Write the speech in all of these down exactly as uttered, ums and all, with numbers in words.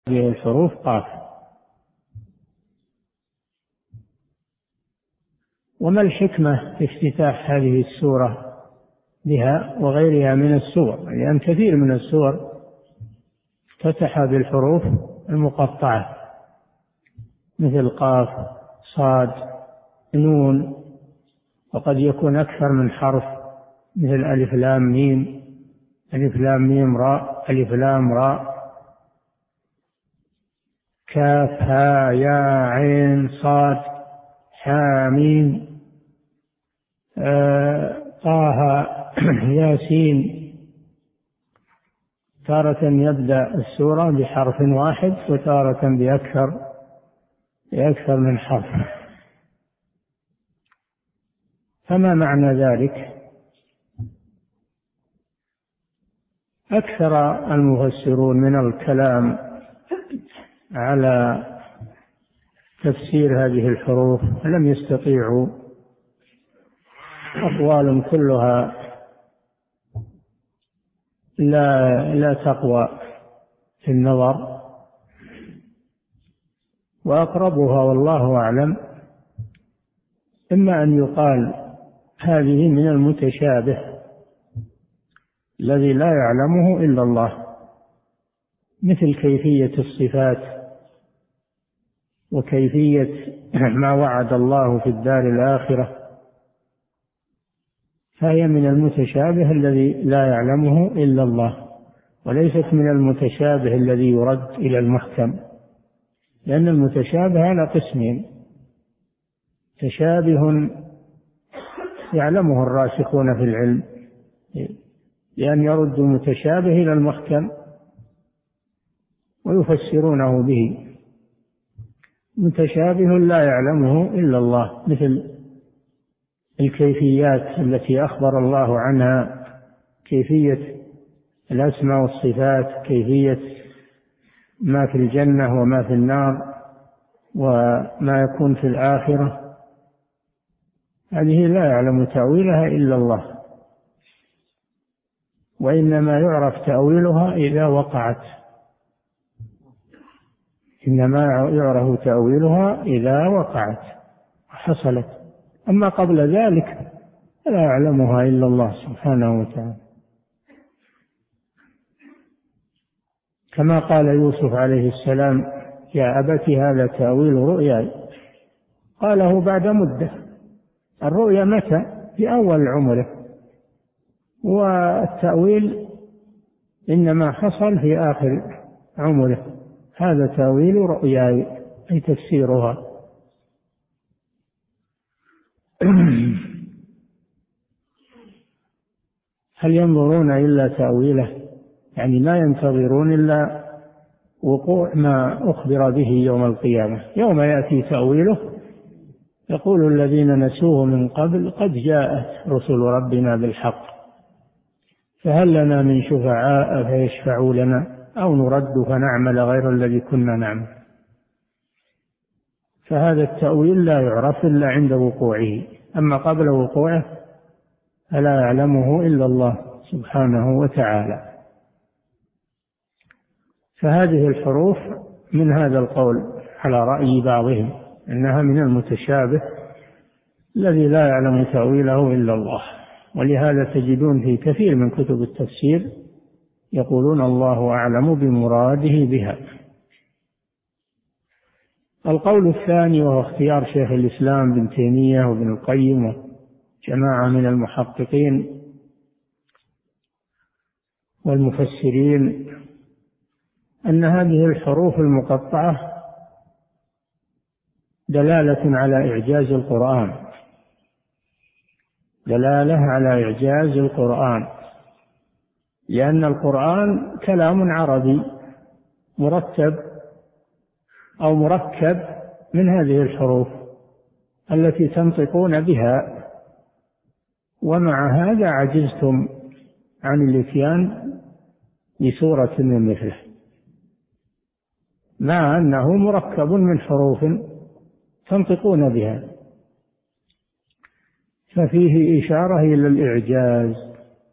الحروف قاف. وما الحكمة في افتتاح هذه السورة بها وغيرها من السور؟ لأن كثير من السور افتتح بالحروف المقطعة مثل قاف، صاد، نون، وقد يكون أكثر من حرف مثل ألف لام ميم، ألف لام ميم راء، ألف لام راء، كاف ها يا عين صاد حاميم، آه طه ياسين. تارة يبدأ السورة بحرف واحد وتارة بأكثر بأكثر من حرف. فما معنى ذلك؟ أكثر المفسرون من الكلام على تفسير هذه الحروف لم يستطيعوا، أقوال كلها لا لا تقوى في النظر، وأقربها والله أعلم إما أن يقال هذه من المتشابه الذي لا يعلمه إلا الله، مثل كيفية الصفات وكيفية ما وعد الله في الدار الآخرة، فهي من المتشابه الذي لا يعلمه إلا الله، وليست من المتشابه الذي يرد إلى المحكم، لأن المتشابه على قسمين: تشابه يعلمه الراسخون في العلم لأن يرد المتشابه إلى المحكم ويفسرونه به، متشابه لا يعلمه إلا الله، مثل الكيفيات التي أخبر الله عنها، كيفية الأسماء والصفات، كيفية ما في الجنة وما في النار وما يكون في الآخرة، هذه لا يعلم تأويلها إلا الله، وإنما يعرف تأويلها إذا وقعت، إنما يعرف تأويلها إذا وقعت وحصلت، أما قبل ذلك لا يعلمها إلا الله سبحانه وتعالى. كما قال يوسف عليه السلام: يا أبت هذا تأويل رؤياي، قاله بعد مدة. الرؤيا متى؟ في أول عمره، والتأويل إنما حصل في آخر عمره. هذا تأويل رؤياي أي تفسيرها. هل ينظرون إلا تأويله؟ يعني لا ينتظرون إلا وقوع ما أخبر به يوم القيامة، يوم يأتي تأويله يقول الذين نسوه من قبل قد جاءت رسل ربنا بالحق فهل لنا من شفعاء فيشفعوا لنا أو نرد فنعمل غير الذي كنا نعمل. فهذا التأويل لا يعرف إلا عند وقوعه، أما قبل وقوعه فلا يعلمه إلا الله سبحانه وتعالى. فهذه الحروف من هذا القول على رأي بعضهم إنها من المتشابه الذي لا يعلم تأويله إلا الله، ولهذا تجدون في كثير من كتب التفسير يقولون الله أعلم بمراده بها. القول الثاني وهو اختيار شيخ الإسلام بن تيمية وابن القيم وجماعة من المحققين والمفسرين أن هذه الحروف المقطعة دلالة على إعجاز القرآن، دلالة على إعجاز القرآن، لأن القرآن كلام عربي مرتب أو مركب من هذه الحروف التي تنطقون بها، ومع هذا عجزتم عن الإتيان بسورة من مثله، مع أنه مركب من حروف تنطقون بها، ففيه إشارة إلى الإعجاز.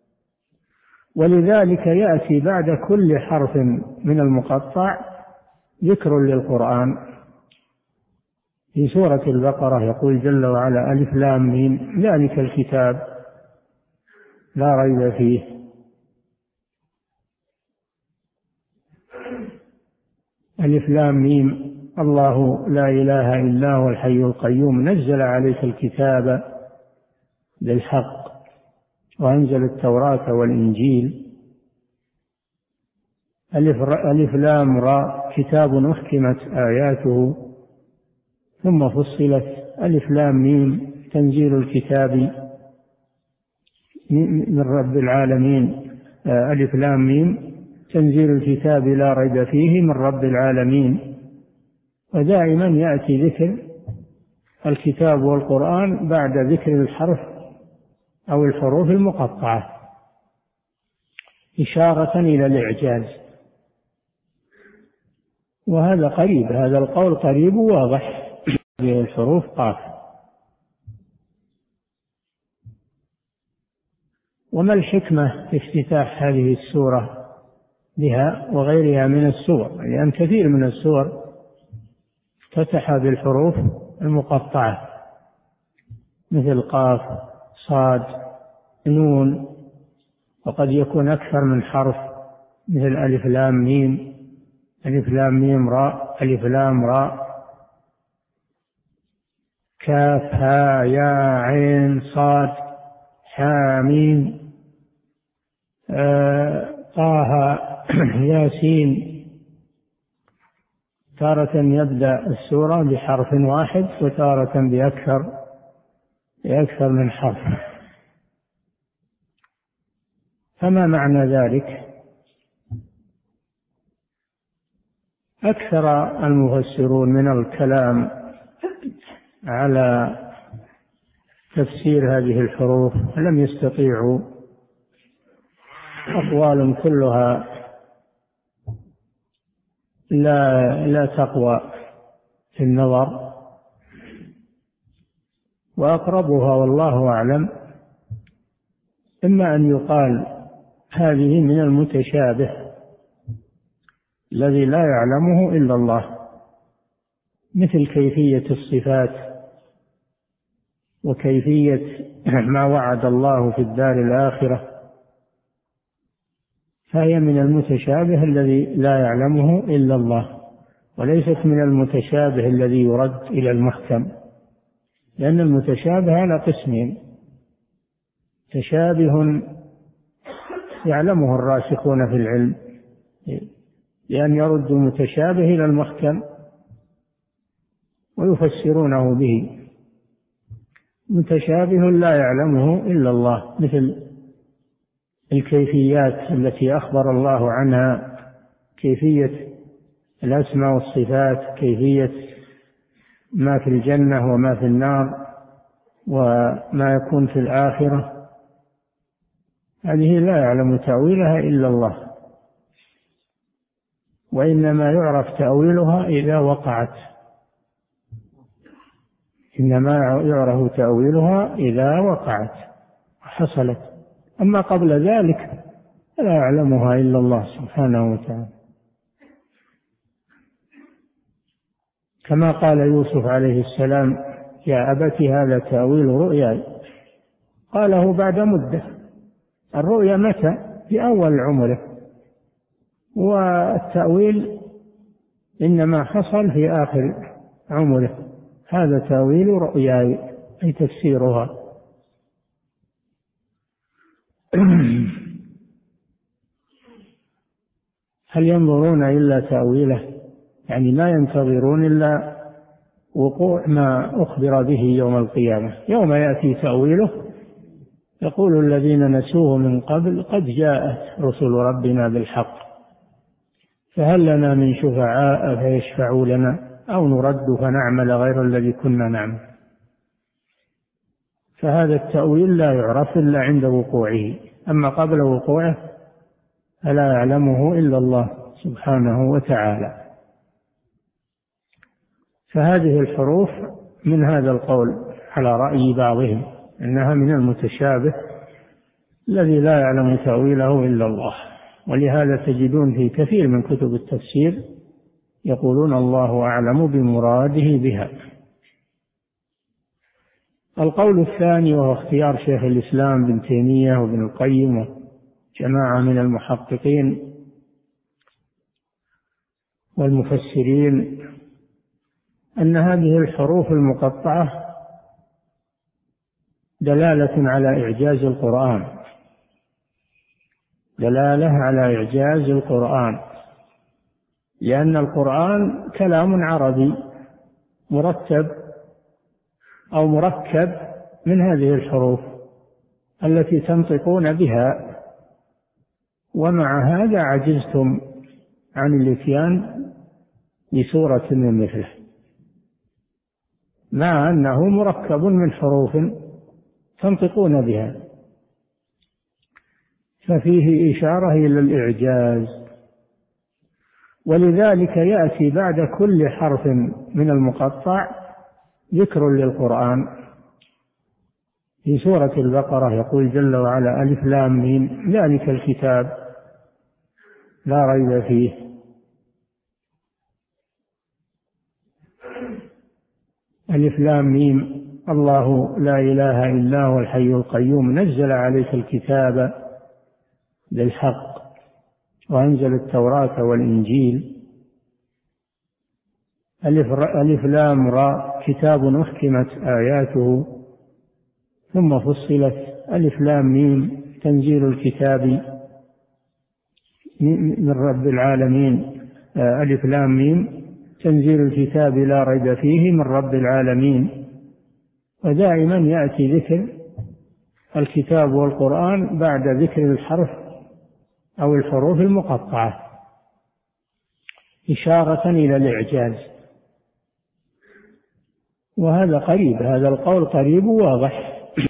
ولذلك يأتي بعد كل حرف من المقطع ذكر للقرآن. في سورة البقرة يقول جل وعلا: ألف لام ميم ذلك الكتاب لا ريب فيه. ألف لام ميم الله لا إله إلا هو الحي القيوم نزل عليك الكتاب بالحق وأنزل التوراة والإنجيل. ألف, ألف لام راء كتاب أحكمت آياته ثم فصلت. ألف لام ميم تنزيل الكتاب من رب العالمين. ألف لام ميم تنزيل الكتاب لا ريب فيه من رب العالمين. ودائما يأتي ذكر الكتاب والقرآن بعد ذكر الحرف أو الحروف المقطعة إشارة إلى الإعجاز. وهذا قريب، هذا القول قريب واضح بالحروف قاف. وما الحكمة في افتتاح هذه السورة بها وغيرها من السور؟ لأن كثير من السور افتتح بالحروف المقطعة مثل قاف صاد نون، وقد يكون أكثر من حرف مثل ألف لام ميم، ألف لام ميم راء، ألف لام راء، كاف ها يا عين صاد حامين آه طه ياسين. تارة يبدأ السورة بحرف واحد وتارة بأكثر بأكثر من حرف. فما معنى ذلك؟ أكثر المفسرون من الكلام على تفسير هذه الحروف لم يستطيعوا. أقوال كلها لا لا تقوى في النظر، وأقربها والله أعلم إما أن يقال هذه من المتشابه الذي لا يعلمه إلا الله، مثل كيفية الصفات وكيفية ما وعد الله في الدار الآخرة، فهي من المتشابه الذي لا يعلمه إلا الله، وليست من المتشابه الذي يرد إلى المحكم. لأن المتشابه على قسمين: تشابه يعلمه الراسخون في العلم لأن يرد المتشابه إلى المحكم ويفسرونه به، متشابه لا يعلمه إلا الله، مثل الكيفيات التي أخبر الله عنها، كيفية الأسماء والصفات، كيفية ما في الجنة وما في النار وما يكون في الآخرة، هذه لا يعلم تأويلها إلا الله، وإنما يعرف تأويلها إذا وقعت، إنما يعرف تأويلها إذا وقعت وحصلت، أما قبل ذلك لا يعلمها إلا الله سبحانه وتعالى. كما قال يوسف عليه السلام: يا أبت هذا تأويل رؤياي، قاله بعد مدة. الرؤيا متى؟ في أول عمره، والتأويل إنما حصل في آخر عمره. هذا تأويل رؤياي أي تفسيرها. هل ينظرون إلا تأويله؟ يعني لا ينتظرون إلا وقوع ما أخبر به يوم القيامة. يوم يأتي تأويله يقول الذين نسوه من قبل قد جاءت رسل ربنا بالحق فهل لنا من شفعاء فيشفعوا لنا أو نرد فنعمل غير الذي كنا نعمل. فهذا التأويل لا يعرف إلا عند وقوعه، أما قبل وقوعه فلا يعلمه إلا الله سبحانه وتعالى. فهذه الحروف من هذا القول على رأي بعضهم إنها من المتشابه الذي لا يعلم تأويله إلا الله. ولهذا تجدون في كثير من كتب التفسير يقولون الله أعلم بمراده بها. القول الثاني وهو اختيار شيخ الإسلام ابن تيمية وابن القيم وجماعة من المحققين والمفسرين أن هذه الحروف المقطعة دلالة على إعجاز القرآن، دلالة على إعجاز القرآن، لأن القرآن كلام عربي مرتب أو مركب من هذه الحروف التي تنطقون بها، ومع هذا عجزتم عن الإتيان بسورة من مثله، مع أنه مركب من حروف تنطقون بها، ففيه إشارة إلى الإعجاز. ولذلك يأتي بعد كل حرف من المقطع ذكر للقرآن. في سورة البقرة يقول جل وعلا: ألف لام ميم ذلك الكتاب لا ريب فيه. ألف لام ميم الله لا إله إلا هو الحي القيوم نزل عليك الكتاب بالحق وأنزل التوراة والإنجيل. ألف, ألف لام را كتاب أحكمت آياته ثم فصلت. ألف لام ميم تنزيل الكتاب من رب العالمين. ألف لام ميم تنزيل الكتاب لا ريب فيه من رب العالمين. ودائما يأتي ذكر الكتاب والقرآن بعد ذكر الحرف أو الحروف المقطعة إشارة إلى الإعجاز. وهذا قريب، هذا القول قريب واضح.